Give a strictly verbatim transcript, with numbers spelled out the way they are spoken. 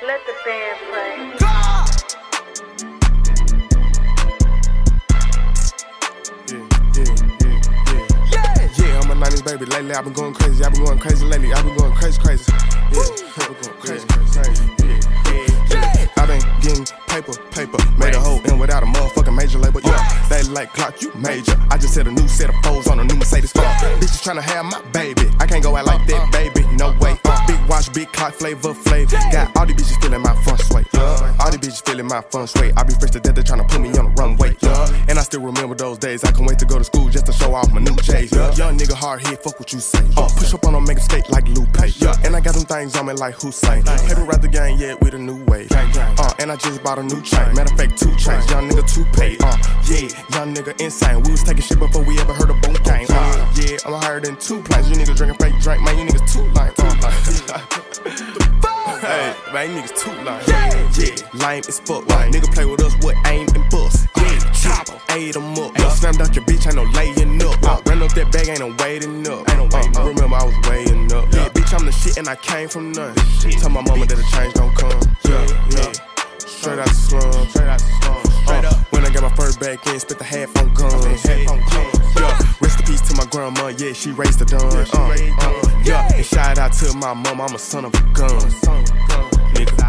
Let the band play. nineties baby, lately I've been going crazy, I've been going crazy lately, I've been going crazy, crazy. Yeah, I've been going crazy, crazy. Yeah, yeah, yeah. I've been getting paper, paper, made a whole end without a motherfucking major label. Yeah, they like clock, you major. I just hit a new set of foes on a new Mercedes. Uh, bitches tryna have my baby, I can't go out like that, baby, no way. Uh, big watch, big clock, flavor, flavor. Got all these bitches feeling my front sway. Yeah, all these bitches feeling my front sway. I be fresh to death, they tryna put me on the runway. Yeah, and I still remember those days. I can't wait to go to school just to show off my new J's. Yeah, young nigga hard hit, fuck what you say. Uh, push up on them, make them skate like Lupe. Yeah, and I got them things on me like Hussein. Paper rap the game, yeah, with a new wave. Uh, and I just bought a new chain. Matter of fact, two chains. Young nigga two paid. Uh, yeah, young nigga insane. We was taking shit before we ever heard a boom gang. Uh, yeah, I'm higher than two planes. You niggas drinking fake drink, man. You niggas too lame. Uh, hey, man, you niggas too lame. Yeah, yeah, lame as fuck. Like, nigga play with us with aim and bust. Yeah, chopper, ate them up. Uh, slammed out your bitch, ain't no laying up. Uh, ran up that bag, ain't no waiting up. Ain't no waiting uh, up. Remember, I was weighing up. Yeah, bitch, I'm the shit and I came from none. Tell my mama that the change gon' come. Yeah, yeah. Straight out the slum, straight out the slum, straight uh, up. When I got my first back in, spit the half on guns. Yeah, yeah. Rest in peace to my grandma, yeah, she raised the dawn. Uh, uh, yeah, and shout out to my mama, I'm a son of a gun. Nigga.